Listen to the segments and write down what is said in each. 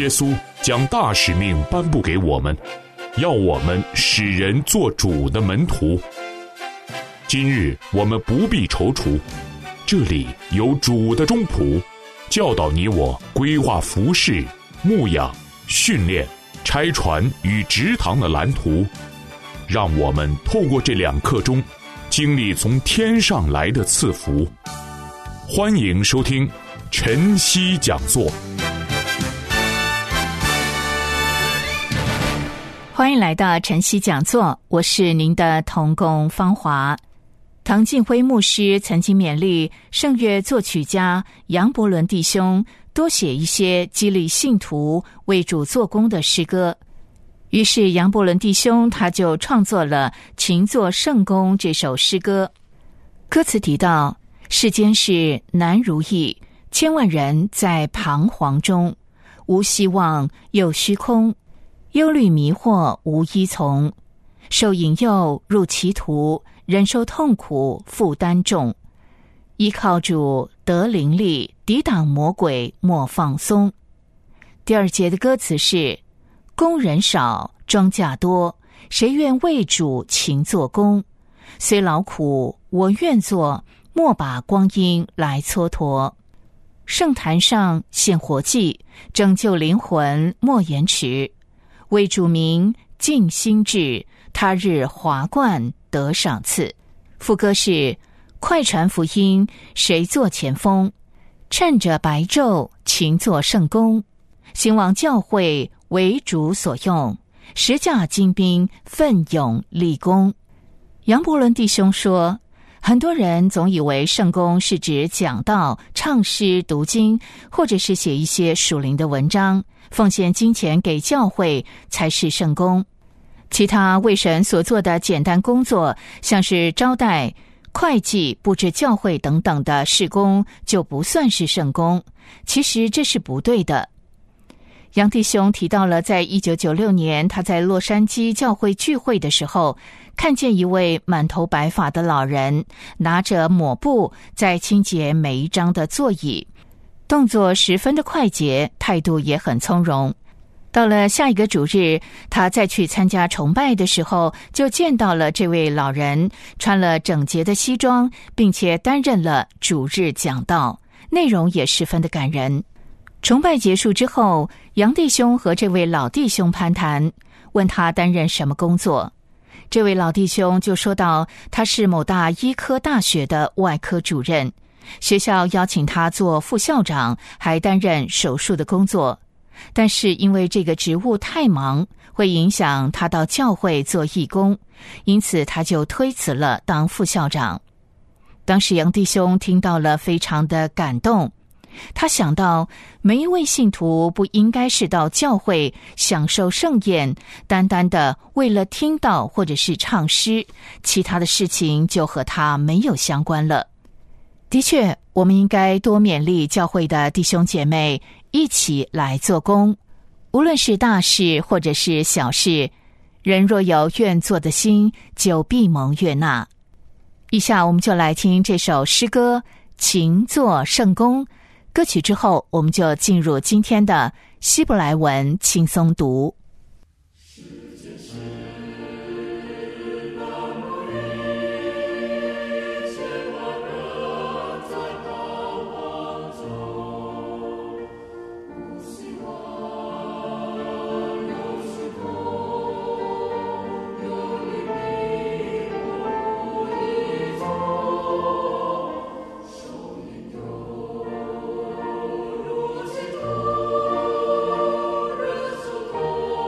稣将大使命颁布给我们，要我们使人做主的门徒。今日我们不必踌躇，这里有主的中仆，教导你我规划服事、牧养、训练、拆船与植堂的蓝图，让我们透过这2课中经历从天上来的赐福。欢迎收听晨曦讲座。 欢迎来到晨曦讲座，我是您的同工芳华。唐敬辉牧师曾经勉励圣乐作曲家杨伯伦弟兄多写一些激励信徒为主做工的诗歌，于是杨伯伦弟兄他就创作了《勤作圣工》这首诗歌。歌词提到，世间事难如意，千万人在彷徨中，无希望又虚空，忧虑迷惑无依从，受引诱入歧途，忍受痛苦负担重，依靠主得灵力，抵挡魔鬼莫放松。第2节的歌词是：工人少，庄稼多，谁愿为主勤做工？虽劳苦，我愿做，莫把光阴来蹉跎。圣坛上献活祭，拯救灵魂莫延迟。为主名尽心志，他日华冠得赏赐。副歌是：快传福音，谁做前锋？趁着白昼勤做圣工，兴旺教会为主所用，十架精兵奋勇立功。杨伯伦弟兄说，很多人总以为圣工是指讲道、唱诗、读经，或者是写一些属灵的文章，奉献金钱给教会才是圣工。其他为神所做的简单工作，像是招待、会计、布置教会等等的事工，就不算是圣工。其实这是不对的。杨弟兄提到了在1996年他在洛杉矶教会聚会的时候，看见一位满头白发的老人拿着抹布在清洁每一张的座椅，动作十分的快捷，态度也很从容。到了下一个主日，他再去参加崇拜的时候，就见到了这位老人穿了整洁的西装，并且担任了主日讲道，内容也十分的感人。崇拜结束之后，杨弟兄和这位老弟兄攀谈，问他担任什么工作。这位老弟兄就说到，他是某大医科大学的外科主任，学校邀请他做副校长，还担任手术的工作。但是因为这个职务太忙，会影响他到教会做义工，因此他就推辞了当副校长。当时杨弟兄听到了，非常的感动。他想到，每一位信徒不应该是到教会享受盛宴，单单的为了听道或者是唱诗，其他的事情就和他没有相关了。的确，我们应该多勉励教会的弟兄姐妹一起来做工，无论是大事或者是小事，人若有愿做的心，就必蒙悦纳。以下我们就来听这首诗歌《勤作圣工》。歌曲之后，我们就进入今天的希伯来文轻松读。 Oh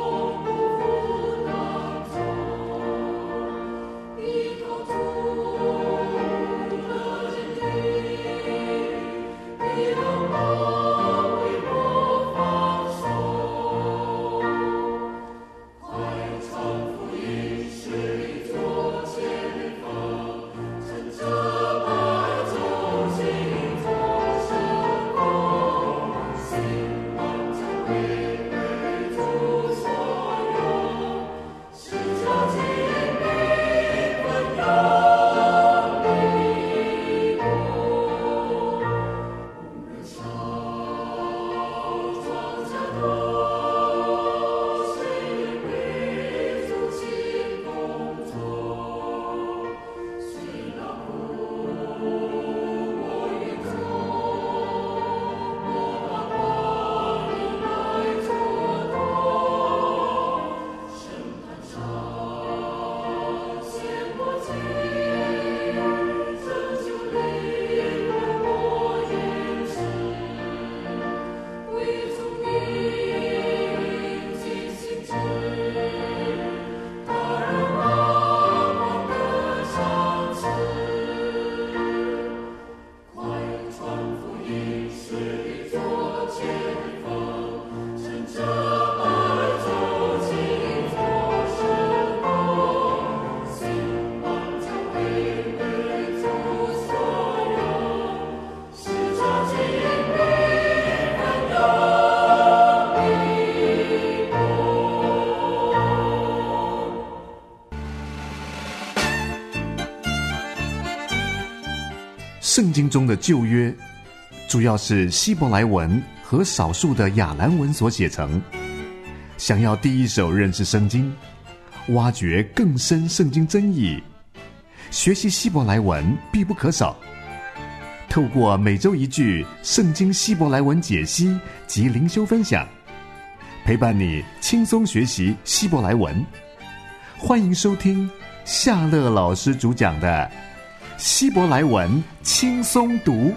圣经中的旧约主要是希伯来文和少数的亚兰文所写成。想要第一手认识圣经，挖掘更深圣经真意，学习希伯来文必不可少。透过每周一句圣经希伯来文解析及灵修分享，陪伴你轻松学习希伯来文。欢迎收听夏乐老师主讲的希伯来文轻松读。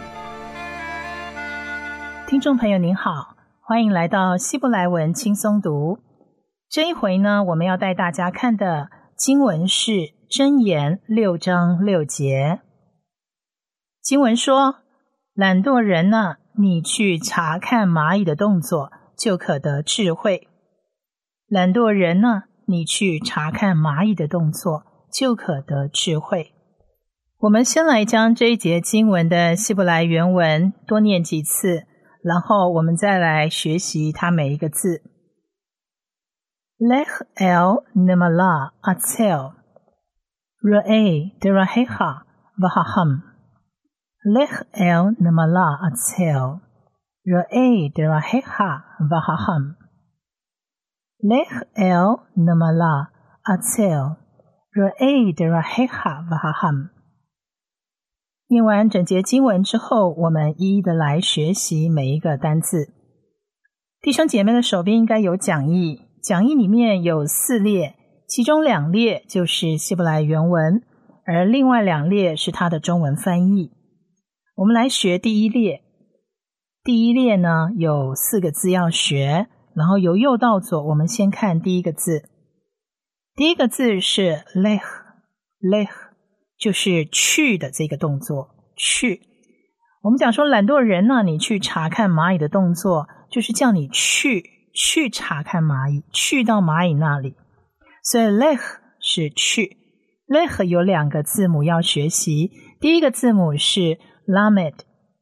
听众朋友您好，欢迎来到希伯来文轻松读。这一回呢，我们要带大家看的经文是箴言6章6节。经文说，懒惰人呢，你去查看蚂蚁的动作，就可得智慧。懒惰人呢，你去查看蚂蚁的动作，就可得智慧。我们先来将这一节经文的希伯来原文多念几次，然后我们再来学习它每一个字。Lech el nemala atzel Ra'ei derahecha v'haham Lech el nemala atzel Ra'ei derahecha v'haham Lech el nemala atzel Ra'ei derahecha v'haham。念完整节经文之后，我们一一的来学习每一个单字。弟兄姐妹的手边应该有讲义，讲义里面有4列，其中2列就是希伯来原文，而另外2列是它的中文翻译。我们来学第一列。第一列呢，有4个字要学，然后由右到左，我们先看第一个字。第一个字是 lech， 就是去的这个动作，去。我们讲说懒惰人呢，你去查看蚂蚁的动作，就是叫你去查看蚂蚁，去到蚂蚁那里。所以 lech 是去。lech 有2个字母要学习，第一个字母是 lamed。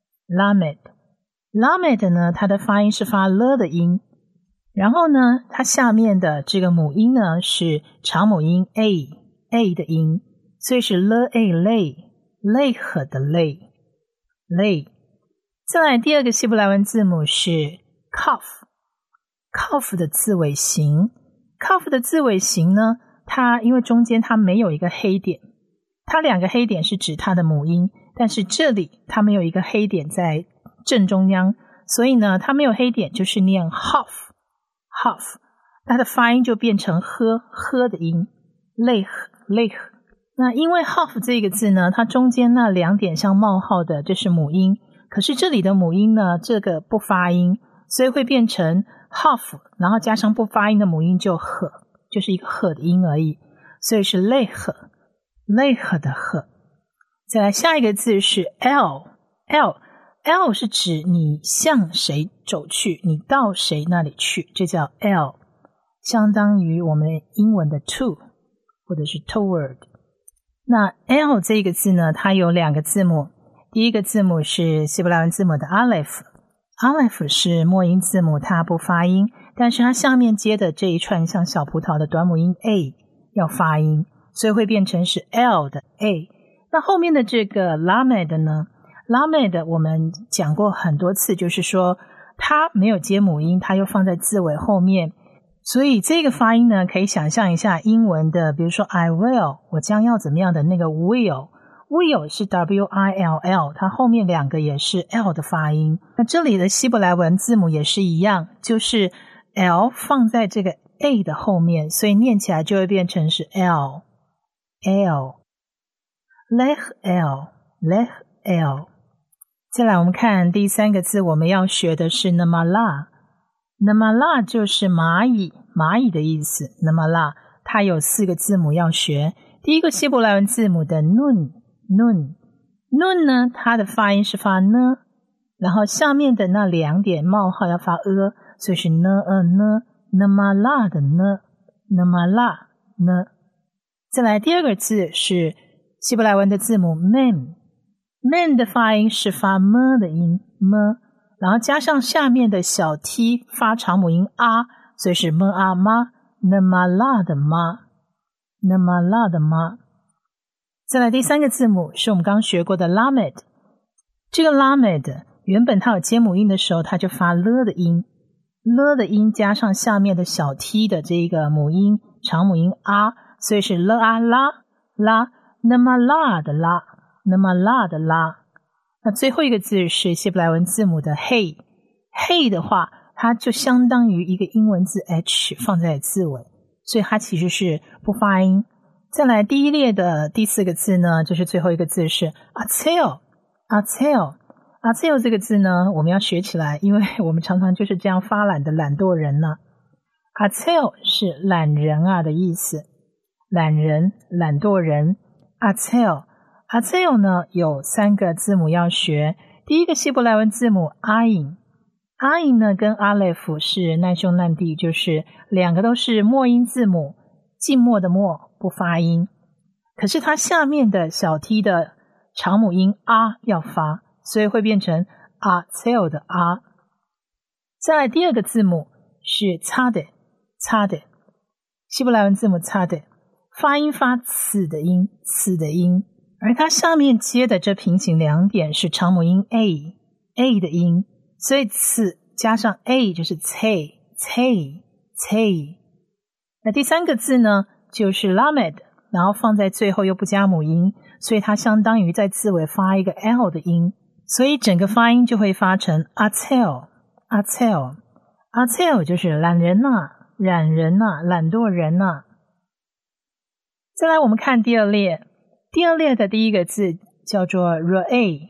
lamed 呢，它的发音是发了的音，然后呢，它下面的这个母音呢是长母音 a 的音，所以是 了 lech 的类。再来第2个希伯来文字母是 kaf 的字尾形。kaf 的字尾形呢，它因为中间它没有一个黑点，它2个黑点是指它的母音，但是这里它没有一个黑点在正中央，所以呢，它没有黑点，就是念 half， 它的发音就变成呵的音 lech。那因为 half 这个字呢，它中间那2点像冒号的，这是母音，可是这里的母音呢，这个不发音，所以会变成 half， 然后加上不发音的母音就呵，就是一个呵的音而已，所以是 lech 的呵。再来下一个字是 l 是指你向谁走去，你到谁那里去，这叫 l， 相当于我们英文的 to 或者是 toward。那 L 这个字呢，它有2个字母，第一个字母是希伯来文字母的 Aleph 是末音字母，它不发音，但是它下面接的这一串像小葡萄的短母音 A 要发音，所以会变成是 L 的 A。 那后面的这个 Lamed 呢， Lamed 我们讲过很多次，就是说它没有接母音，它又放在字尾后面，所以这个发音呢，可以想象一下英文的，比如说 I will， 我将要怎么样的那个 will 是 W-I-L-L， 它后面2个也是 L 的发音。那这里的希伯来文字母也是一样，就是 L 放在这个 A 的后面，所以念起来就会变成是 L。 Lech L。 再来我们看第3个字，我们要学的是 Nemala。Nemala 就是蚂蚁的意思。Nemala 它有4个字母要学，第一个希伯来文字母的 nun 呢，它的发音是发呢，然后下面的那2点冒号要发所以是呢Nemala 的呢 Nemala 呢。再来第2个字是希伯来文的字母 mem 的发音是发么的音么，然后加上下面的小 t 发长母音啊，所以是么啊妈 nemala 的妈。再来第3个字母是我们刚学过的 lamed 这个 lamed 原本它有接母音的时候，它就发了的音，了的音加上下面的小 t 的这个母音长母音啊，所以是了啊拉拉，那么拉的拉，那么拉的拉。那最后一个字是希伯来文字母的 hey， hey 的话，它就相当于一个英文字 h 放在字尾，所以它其实是不发音。再来第一列的第4个字呢，就是最后一个字是 atzel， atzel， atzel 这个字呢，我们要学起来，因为我们常常就是这样发懒的懒惰人呢。atzel 是懒人啊的意思，懒人、懒惰人。atzel 呢有3个字母要学，第一个希伯来文字母 ayin 呢跟 aleph 是难兄难弟，就是2个都是末音字母，静默的默不发音，可是它下面的小 t 的长母音啊要发，所以会变成 atzel 的啊。再来第2个字母是 tzadeh， 希伯来文字母 tzadeh， 发音发此的音，而它下面接的这平行2点是长母音 a 的音，所以此加上 a 就是 tsay。那第3个字呢就是 lamed， 然后放在最后又不加母音，所以它相当于在字尾发一个 l 的音，所以整个发音就会发成 atzel， 就是懒人啊，懒人啊，懒惰人啊。再来我们看第2列，第2列的第1个字叫做 ra'ay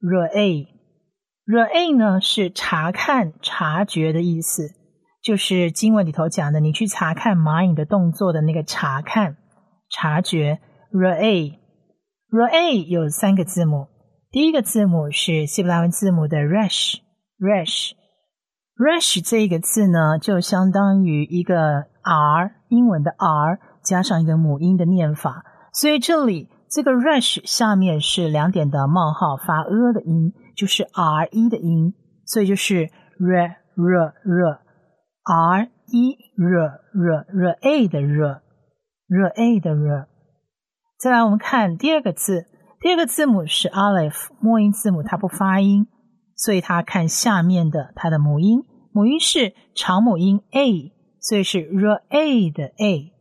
呢是查看、察觉的意思，就是经文里头讲的你去查看蚂蚁的动作的那个查看、察觉。ra'ay 有3个字母，第1个字母是希伯来文字母的 resh 这个字呢就相当于一个 r， 英文的 r 加上一个母音的念法，所以这里这个 resh 下面是2点的冒号发的音，就是 r 的音，所以就是 r a 的 ra'ay 的 r。 再来我们看第2个字，第2个字母是 aleph， 末音字母它不发音，所以它看下面的它的母音是长母音 a， 所以是 ra'ay 的 a。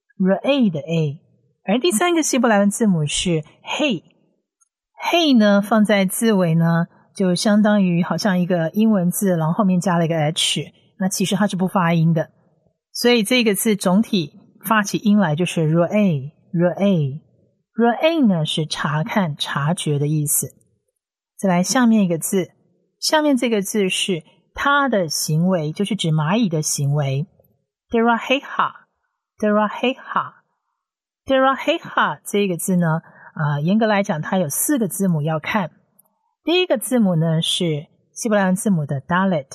而第3个希伯来文字母是 hey 呢放在字尾呢就相当于好像一个英文字，然后后面加了一个 h， 那其实它是不发音的，所以这个字总体发起音来就是 ra'ay 呢是查看、察觉的意思。再来下面一个字，下面这个字是它的行为，就是指蚂蚁的行为。deraheha 这个字呢严格来讲它有4个字母要看。第1个字母呢是希伯来文字母的 dalet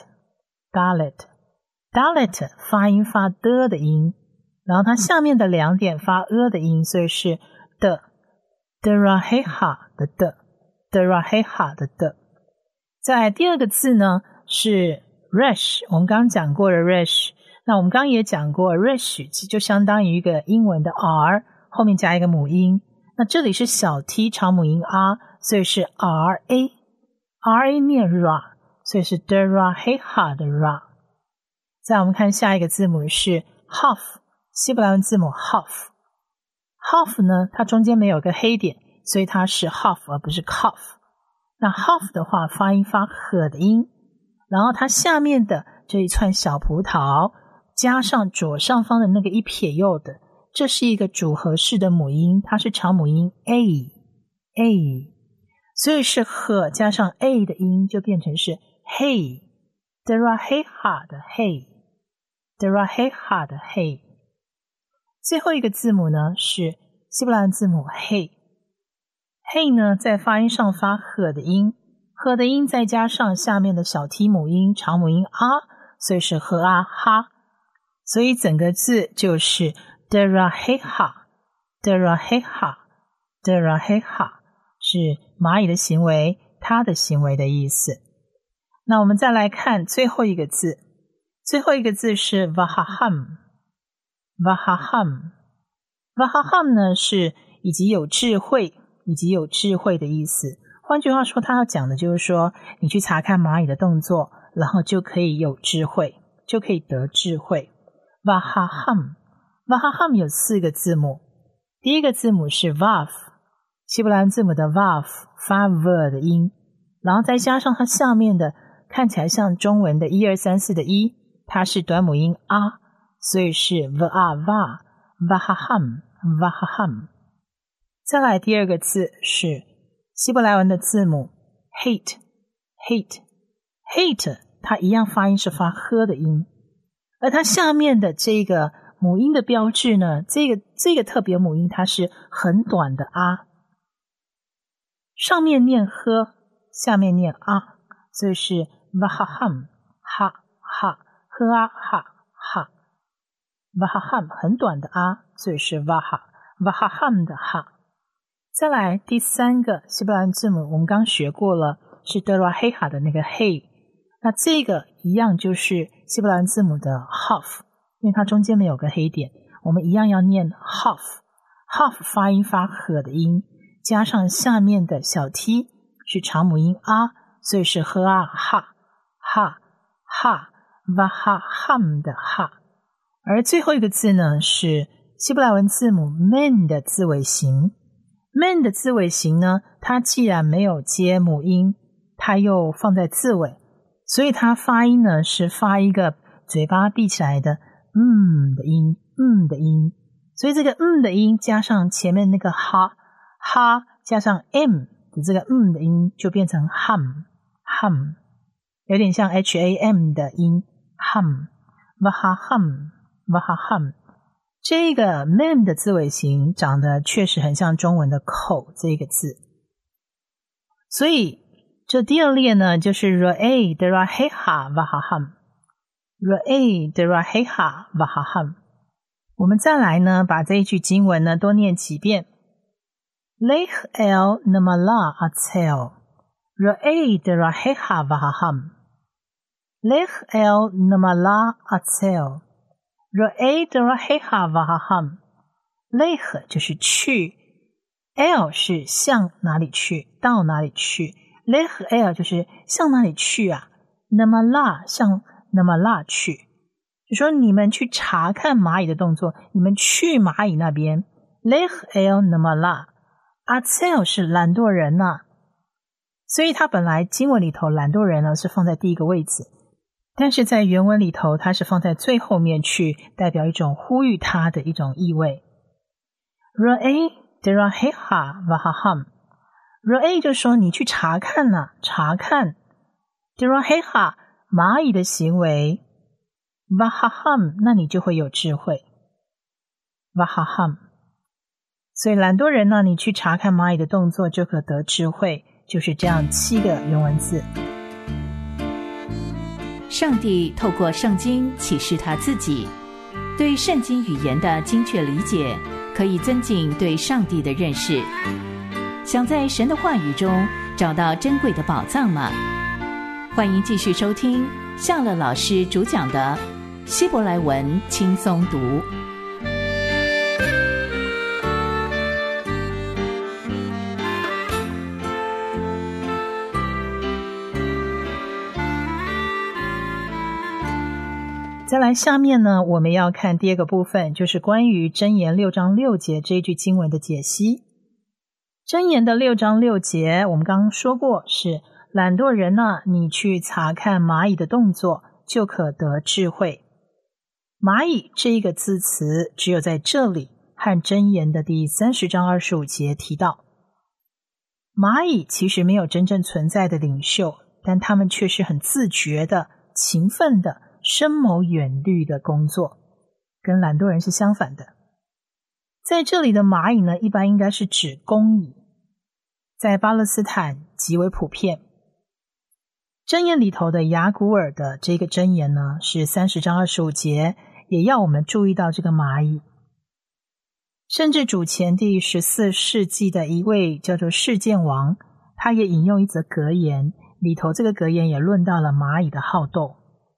发音发的音，然后它下面的2点发的音，所以是的 deraheha 的的。再来第2个字呢是 resh， 我们刚刚讲过的 resh， 那我们刚刚也讲过 resh 就相当于一个英文的 r 后面加一个母音，那这里是小 t 长母音 r， 所以是 ra 念 ra， 所以是 deraheha 的 ra。 再我们看下一个字母是 haf， 希伯来文字母 haf 呢它中间没有个黑点，所以它是 haf 而不是 cough。 那 haf 的话发音发呵的音，然后它下面的这一串小葡萄加上左上方的那个一撇右的，这是一个组合式的母音，它是长母音 a， 所以是呵加上 a 的音就变成是 hey， deraheha 的 hey。 最后一个字母呢是希伯来文字母 hey 呢在发音上发呵的音，呵的音再加上下面的小 t 母音长母音 a， 所以是呵啊哈，所以整个字就是 deraheha 是蚂蚁的行为，它的行为的意思。那我们再来看最后一个字，最后一个字是 vahaham 呢是以及有智慧的意思， 换句话说，他要讲的就是说，你去查看蚂蚁的动作，然后就可以有智慧，就可以得智慧。Vahaham Vahaham 有4个字母，第一个字母是 Vav， 希伯来文字母的 Vav 发 V 的音，然后再加上它下面的看起来像中文的1、2、3、4的1，它是短母音 A， 所以是 Va Vahaham Vahaham。 再来第二个字是希伯来文的字母 Hate， 它一样发音是发呵的音，而它下面的这个母音的标志呢，这个特别母音它是很短的 A， 上面念呵，下面念 A， 所以是 Vahaham 哈哈呵啊哈哈 Vahaham 很短的 A， 所以是 Vahaham 的哈。再来第3个希伯来文字母我们刚学过了，是德拉黑哈的那个 Hey， 那这个一样就是希伯来文字母的 Haf， 因为它中间没有个黑点，我们一样要念 Haf 发音发呵的音，加上下面的小 t 是长母音 A， 所以是呵啊哈哈哈 Vahaham 的哈。而最后一个字呢是希伯来文字母 Men 的字尾形。Men 的字尾形呢，它既然没有接母音，它又放在字尾，所以它发音呢是发一个嘴巴闭起来的的音，的音。所以这个的音加上前面那个哈加上 m 的这个的音，就变成 ham， 有点像 ham 的音 ham Vahaham。这个 mem 的字尾形长得确实很像中文的口这个字，所以这第二列呢就是 Ra'ei Deraheha Vahaham， Ra'ei Deraheha Vahaham。 我们再来呢把这一句经文呢多念几遍。 Lech el namala atzel Ra'ei Deraheha Vahaham， Lech el namala atzel Ra'ei Deraheha Vahaham。 Lech 就是去， el 是向哪里去，到哪里去， Lech el 就是向哪里去啊， Namala 向 Namala 去，就说你们去查看蚂蚁的动作，你们去蚂蚁那边。 Lech el Namala Atzel 是懒惰人啊，所以它本来经文里头懒惰人呢是放在第一个位置，但是在原文里头它是放在最后面去，代表一种呼吁他的一种意味。 Ra'ei Deraheha Vahaham， Ra'ei 就说你去查看啊，查看 Deraheha 蚂蚁的行为， Vahaham 那你就会有智慧 Vahaham。 所以懒惰人呢，你去查看蚂蚁的动作就可得智慧，就是这样7个原文字。 上帝透过圣经启示他自己，对圣经语言的精确理解可以增进对上帝的认识。想在神的话语中找到珍贵的宝藏吗？欢迎继续收听夏乐老师主讲的希伯来文轻松读。 再来下面呢，我们要看第二个部分，就是关于箴言6章6节这一句经文的解析。箴言的6章6节我们刚刚说过，是懒惰人啊，你去查看蚂蚁的动作就可得智慧。蚂蚁这一个字词只有在这里和箴言的第30章25节提到。蚂蚁其实没有真正存在的领袖，但他们却是很自觉的、勤奋的、深谋远虑的工作，跟懒惰人是相反的。在这里的蚂蚁呢，一般应该是指工蚁，在巴勒斯坦极为普遍。箴言里头的雅古尔的这个箴言呢，是30章25节，也要我们注意到这个蚂蚁。甚至主前第14世纪的一位叫做事件王，他也引用一则格言，里头这个格言也论到了蚂蚁的好斗。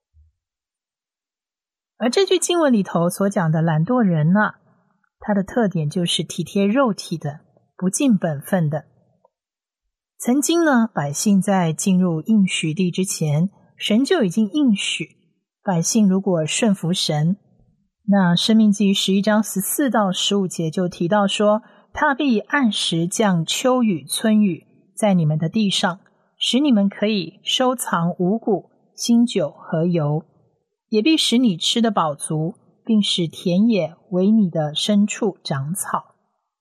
而这句经文里头所讲的懒惰人呢，它的特点就是体贴肉体的，不尽本分的。 曾经呢，百姓在进入应许地之前，神就已经应许，百姓如果顺服神，那申命记11章14到15节就提到说，他必按时降秋雨春雨在你们的地上，使你们可以收藏五谷、新酒和油，也必使你吃得饱足，并使田野为你的牲畜长草。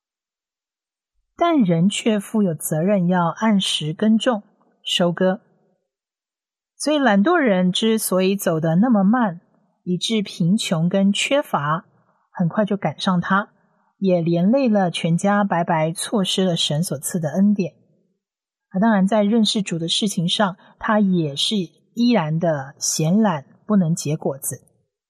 但人却负有责任要按时耕种、收割。所以懒惰人之所以走得那么慢，以致贫穷跟缺乏很快就赶上他，也连累了全家白白错失了神所赐的恩典。当然在认识主的事情上，他也是依然的闲懒，不能结果子。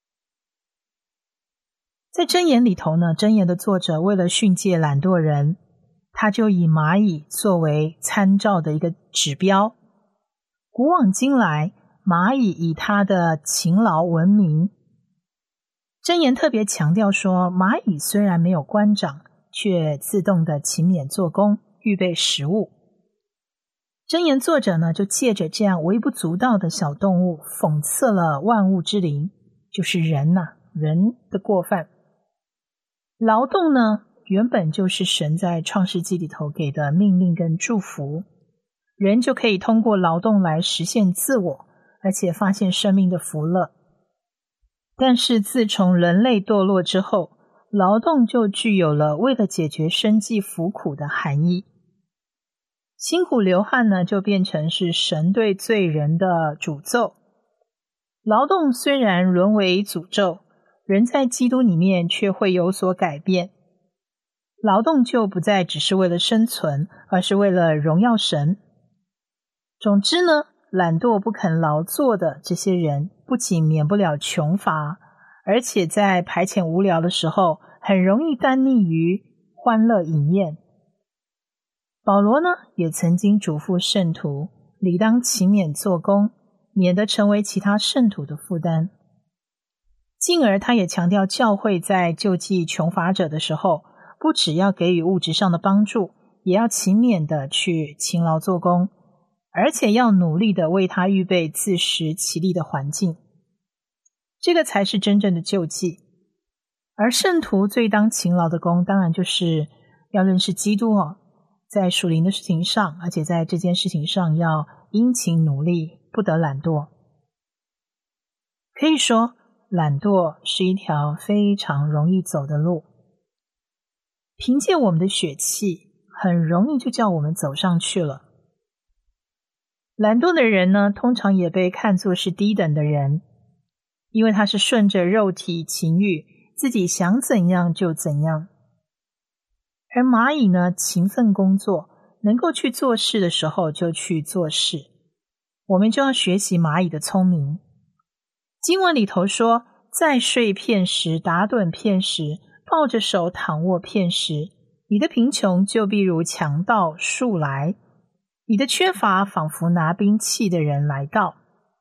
在箴言里头呢，箴言的作者为了训诫懒惰人，他就以蚂蚁作为参照的一个指标。古往今来，蚂蚁以它的勤劳闻名。箴言特别强调说，蚂蚁虽然没有官长，却自动的勤勉做工，预备食物。箴言作者呢，就借着这样微不足道的小动物，讽刺了万物之灵，就是人人的过犯。劳动呢，原本就是神在创世纪里头给的命令跟祝福，人就可以通过劳动来实现自我，而且发现生命的福乐。但是自从人类堕落之后，劳动就具有了为了解决生计福苦的含义。辛苦流汗呢，就变成是神对罪人的诅咒。劳动虽然沦为诅咒，人在基督里面却会有所改变。劳动就不再只是为了生存，而是为了荣耀神。总之呢，懒惰不肯劳作的这些人，不仅免不了穷乏，而且在排遣无聊的时候，很容易耽溺于欢乐饮宴。保罗呢，也曾经嘱咐圣徒，理当勤勉做工，免得成为其他圣徒的负担。进而他也强调教会在救济穷乏者的时候，不只要给予物质上的帮助，也要勤勉的去勤劳做工，而且要努力的为他预备自食其力的环境。这个才是真正的救济。而圣徒最当勤劳的工，当然就是要认识基督在属灵的事情上，而且在这件事情上要殷勤努力，不得懒惰。可以说，懒惰是一条非常容易走的路。凭借我们的血气，很容易就叫我们走上去了。懒惰的人呢，通常也被看作是低等的人，因为他是顺着肉体情欲，自己想怎样就怎样。而蚂蚁呢，勤奋工作，能够去做事的时候就去做事。我们就要学习蚂蚁的聪明。经文里头说，再睡片时，打盹片时，抱着手躺卧片时，你的贫穷就必如强盗速来，你的缺乏仿佛拿兵器的人来到。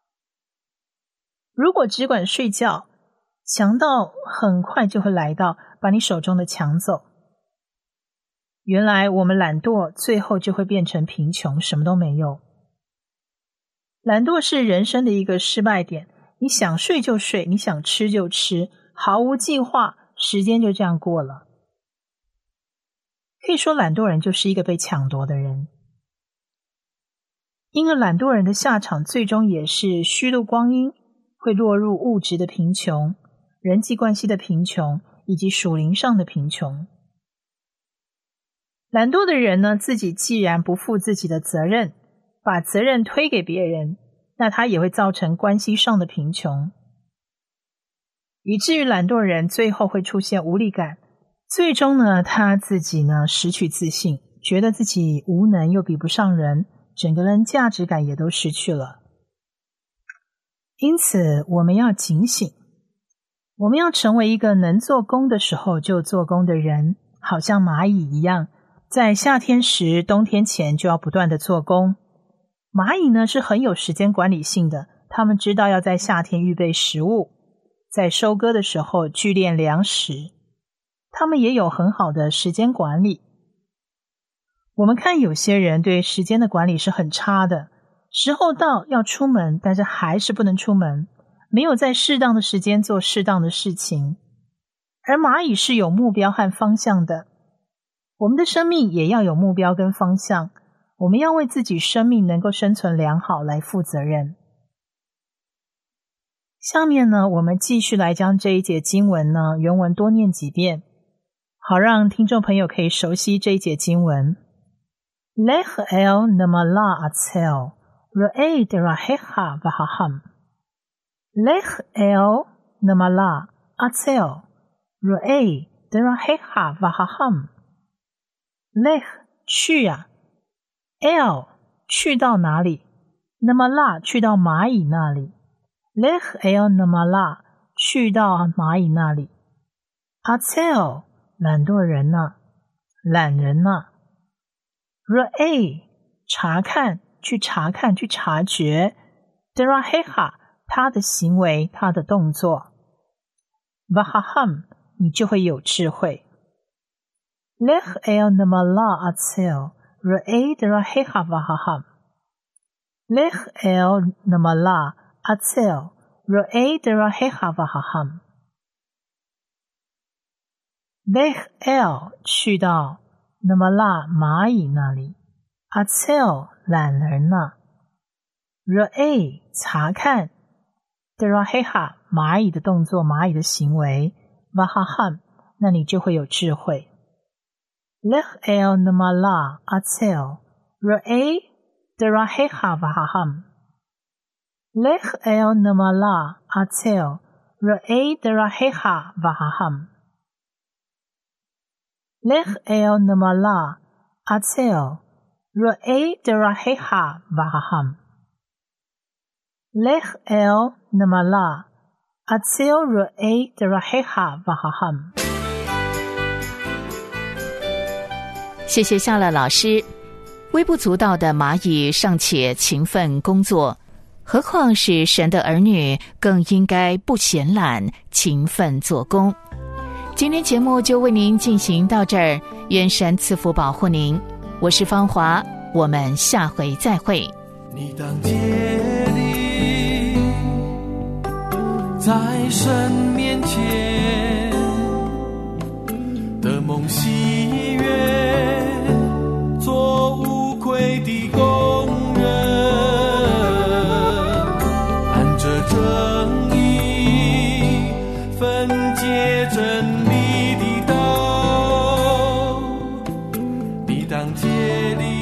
如果只管睡觉，强盗很快就会来到，把你手中的抢走。原来我们懒惰，最后就会变成贫穷，什么都没有。懒惰是人生的一个失败点，你想睡就睡，你想吃就吃，毫无计划，时间就这样过了。可以说懒惰人就是一个被抢夺的人。因为懒惰人的下场最终也是虚度光阴，会落入物质的贫穷、人际关系的贫穷以及属灵上的贫穷。懒惰的人呢，自己既然不负自己的责任，把责任推给别人，那他也会造成关系上的贫穷，以至于懒惰人最后会出现无力感，最终呢，他自己呢失去自信，觉得自己无能又比不上人，整个人价值感也都失去了。因此我们要警醒，我们要成为一个能做工的时候就做工的人，好像蚂蚁一样，在夏天时冬天前就要不断的做工。蚂蚁呢是很有时间管理性的，他们知道要在夏天预备食物，在收割的时候聚敛粮食，他们也有很好的时间管理。 我们看有些人对时间的管理是很差的，时候到要出门，但是还是不能出门，没有在适当的时间做适当的事情。而蚂蚁是有目标和方向的，我们的生命也要有目标跟方向，我们要为自己生命能够生存良好来负责任。下面呢，我们继续来将这一节经文呢原文多念几遍，好让听众朋友可以熟悉这一节经文。Lech el namala atzel, ro'ei derahecha v'haham. Lech el namala atzel, ro'ei derahecha v'haham. Lech 去啊 el 去到哪里 namala 去到蚂蚁那里 Lech el namala 去到蚂蚁那里 atzel 懒惰人呐、懒人呐、Ro'ei 查看去查看去察觉 Derahecha 他的行为他的动作 V'haham 你就会有智慧 Lech el namala atzel Ro'ei derahecha v'haham Lech el namala atzel Ro'ei derahecha v'haham Lech el 去到namala 蚂蚁那里 atzel 懒人呐 Ro'ei 查看 derahecha 蚂蚁的动作蚂蚁的行为 v'haham 那你就会有智慧 Lech el namala atzel Ro'ei derahecha v'haham Lech el namala atzel Ro'ei derahecha v'haham Lech el namala atzel Ro'ei derahecha v'haham Lech el namala atzel Ro'ei derahecha v'haham 谢谢夏乐老师。微不足道的蚂蚁尚且勤奋工作，何况是神的儿女，更应该不闲懒，勤奋做工。今天节目就为您进行到这儿，愿神赐福保护您。我是芳华，我们下回再会。 你当竭力在神面前的梦喜悦，做无愧的工人，按着正义分解真理的道，你当竭力